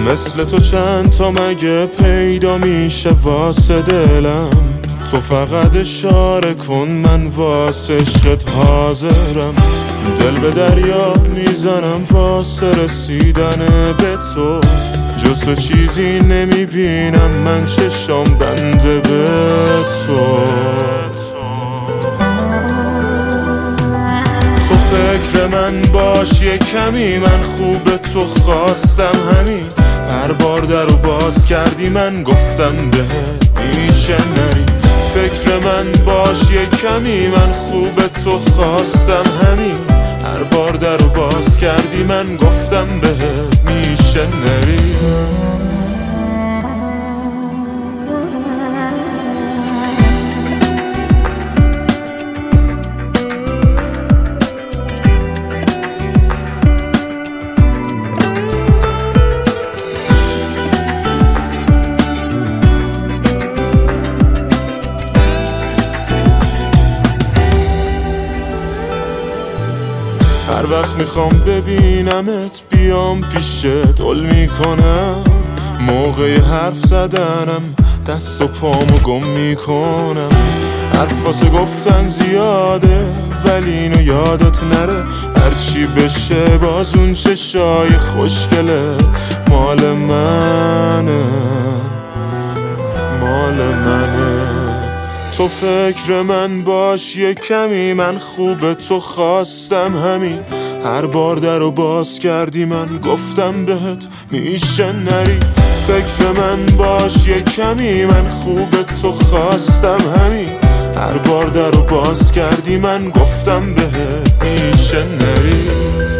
مثل تو چند تا مگه پیدا میشه واسه دلم؟ تو فقط اشاره کن من واسه عشقت حاضرم. دل به دریا میزنم واسه رسیدن به تو، جز تو چیزی نمیبینم من چشم بنده به تو. تو فکر من باش یه کمی، من خوب تو خواستم همین. هر بار درو باز کردی من گفتم بهت میشه نری. فکر من باش یه کمی، من خوب تو خواستم همین. هر بار درو باز کردی من گفتم بهت میشه نری. هر وقت میخوام ببینمت بیام پیشت حل میکنم. موقع حرف زدنم دست و پامو گم میکنم. حرفاسه گفتن زیاده ولی اینو یادت نره. هرچی بشه باز اون چشای خوشگله مال منه، مال منه. تو فکر من باش یه کمی، من خوب تو خواستم همین. هر بار درو باز کردی من گفتم بهت میشه نری. فکر من باش یه کمی، من خوب تو خواستم همین. هر بار درو باز کردی من گفتم بهت میشه نری.